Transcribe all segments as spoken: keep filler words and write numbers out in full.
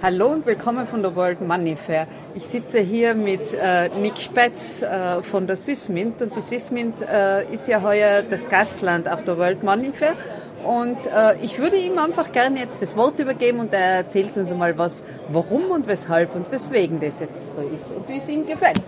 Hallo und willkommen von der World Money Fair. Ich sitze hier mit äh, Nick Spätz äh, von der Swissmint und der Swissmint äh, ist ja heuer das Gastland auf der World Money Fair und äh, ich würde ihm einfach gerne jetzt das Wort übergeben und er erzählt uns einmal was, warum und weshalb und weswegen das jetzt so ist und wie es ihm gefällt.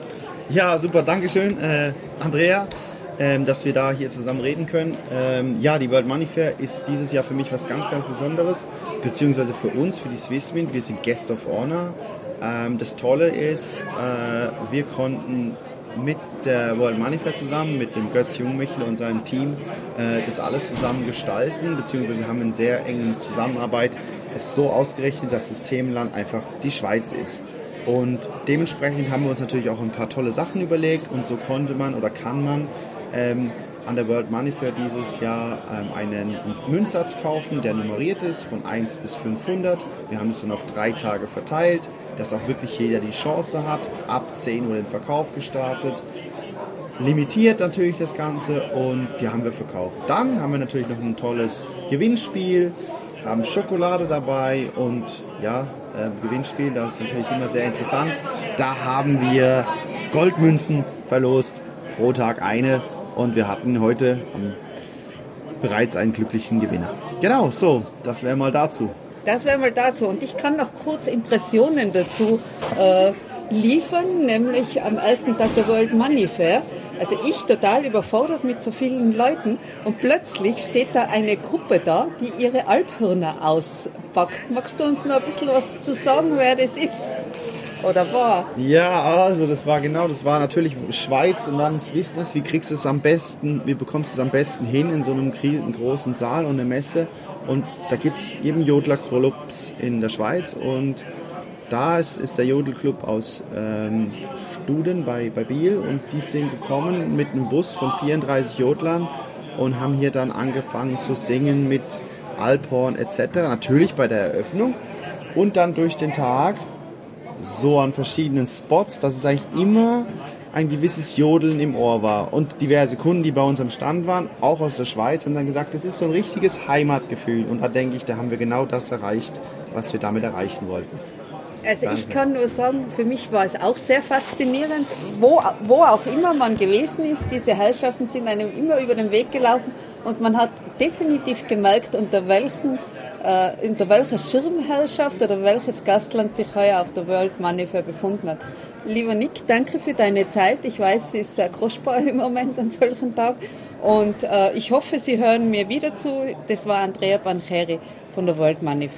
Ja, super, Dankeschön, äh, Andrea, ähm, dass wir da hier zusammen reden können. Ähm, ja, die World Money Fair ist dieses Jahr für mich was ganz, ganz Besonderes, beziehungsweise für uns, für die Swissmint. Wir sind Guest of Honor. Ähm, das Tolle ist, äh, wir konnten mit der World Money Fair zusammen, mit dem Götz Jungmichel und seinem Team, äh, das alles zusammen gestalten, beziehungsweise haben in sehr engen Zusammenarbeit es so ausgerechnet, dass das Themenland einfach die Schweiz ist. Und dementsprechend haben wir uns natürlich auch ein paar tolle Sachen überlegt und so konnte man oder kann man ähm, an der World Money Fair dieses Jahr ähm, einen Münzsatz kaufen, der nummeriert ist von eins bis fünfhundert. Wir haben es dann auf drei Tage verteilt, dass auch wirklich jeder die Chance hat. Ab zehn Uhr den Verkauf gestartet. Limitiert natürlich das Ganze und die haben wir verkauft. Dann haben wir natürlich noch ein tolles Gewinnspiel, haben Schokolade dabei und ja, äh, Gewinnspiel, das ist natürlich immer sehr interessant. Da haben wir Goldmünzen verlost, pro Tag eine und wir hatten heute ähm, bereits einen glücklichen Gewinner. Genau, so, das wäre mal dazu. Das wäre mal dazu und ich kann noch kurz Impressionen dazu äh, liefern, nämlich am ersten Tag der World Money Fair. Also ich total überfordert mit so vielen Leuten und plötzlich steht da eine Gruppe da, die ihre Alphörner auspackt. Magst du uns noch ein bisschen was dazu sagen, wer das ist? Oder war? Ja, also das war genau, das war natürlich Schweiz und dann Swissness, wie kriegst du es am besten, wie bekommst du es am besten hin in so einem großen Saal und eine Messe und da gibt es eben Jodlerclubs in der Schweiz und da ist, ist der Jodelclub aus ähm, Studen bei, bei Biel und die sind gekommen mit einem Bus von vierunddreißig Jodlern und haben hier dann angefangen zu singen mit Alphorn et cetera. Natürlich bei der Eröffnung und dann durch den Tag so an verschiedenen Spots, dass es eigentlich immer ein gewisses Jodeln im Ohr war. Und diverse Kunden, die bei uns am Stand waren, auch aus der Schweiz, haben dann gesagt, das ist so ein richtiges Heimatgefühl. Und da denke ich, da haben wir genau das erreicht, was wir damit erreichen wollten. Also Danke. Ich kann nur sagen, für mich war es auch sehr faszinierend, wo, wo auch immer man gewesen ist, diese Herrschaften sind einem immer über den Weg gelaufen und man hat definitiv gemerkt, unter welchen äh, unter welcher Schirmherrschaft oder welches Gastland sich heuer auf der World Money Fair befunden hat. Lieber Nick, danke für deine Zeit. Ich weiß, es ist sehr kostbar im Moment an solchen Tag und äh, ich hoffe, Sie hören mir wieder zu. Das war Andrea Bancheri von der World Money Fair.